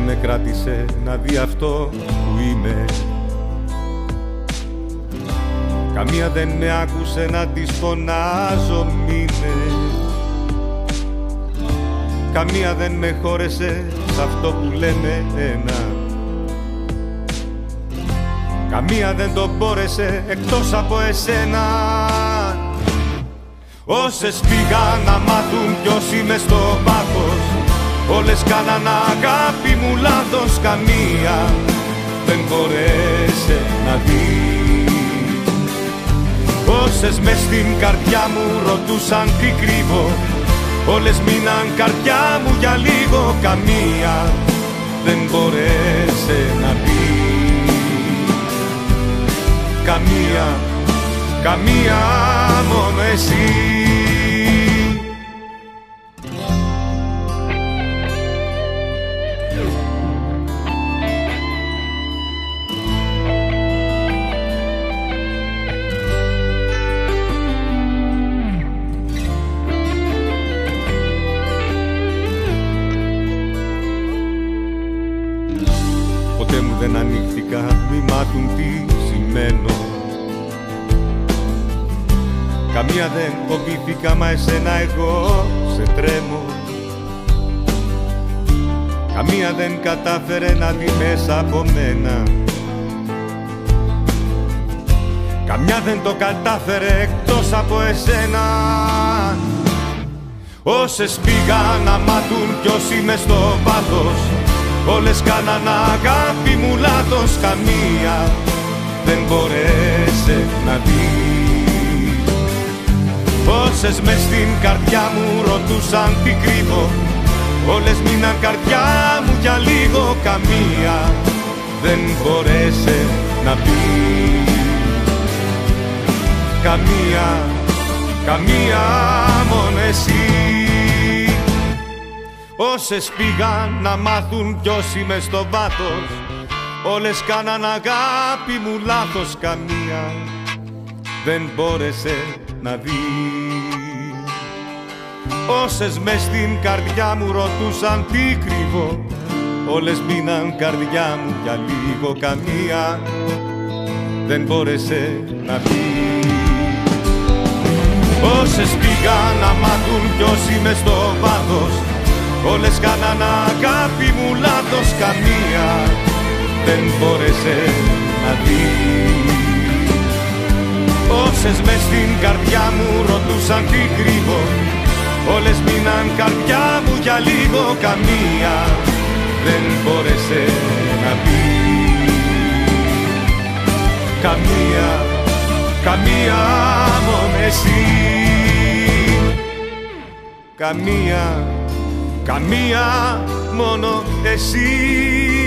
με κράτησε να δει αυτό που είμαι. Καμία δεν με άκουσε να της φωνάζω μήνες. Καμία δεν με χώρεσε σ' αυτό που λέμε ένα. Καμία δεν το μπόρεσε εκτός από εσένα. Όσες πήγαν να μάθουν ποιος είμαι στο πάθος, όλες κάναν αγάπη μου λάθος. Καμία δεν μπόρεσε να δει. Όσες μες στην καρδιά μου ρωτούσαν τι κρύβω, όλες μείναν καρδιά μου για λίγο. Καμία δεν μπόρεσε να πει. Καμία, καμία, μόνο εσύ. Ποτέ μου δεν ανοίχθηκα, μη μάθουν τι σημαίνω. Καμία δεν φοβήθηκα, μα εσένα εγώ σε τρέμω. Καμία δεν κατάφερε να δει μέσα από μένα. Καμιά δεν το κατάφερε εκτός από εσένα. Όσες πήγαν να μάθουν ποιος είμαι στο βάθος, όλες κάναν αγάπη μου λάθος. Καμία δεν μπόρεσε να δει. Όσες μες στην καρδιά μου ρωτούσαν τι κρύβω, όλες μείναν καρδιά μου για λίγο. Καμία δεν μπόρεσε να πει. Καμία, καμία, μόνο εσύ. Όσες πήγαν να μάθουν ποιος είμαι στο βάθος, όλες κάναν αγάπη μου λάθος. Καμία δεν μπόρεσε να δει. Όσες μες στην καρδιά μου ρωτούσαν τι κρύβω, όλες μείναν καρδιά μου για λίγο. Καμία δεν μπόρεσε να πει. Όσες πήγαν να μάθουν ποιος είμαι στο βάθος, όλες κάναν αγάπη μου λάθος. Καμία δεν μπόρεσε να δει. Όσες μες στην καρδιά μου ρωτούσαν τι κρύβω, όλες μείναν καρδιά μου για λίγο. Καμία δεν μπόρεσε να πει. Καμία, καμία, μόνο εσύ. Καμία, καμία, μόνο εσύ.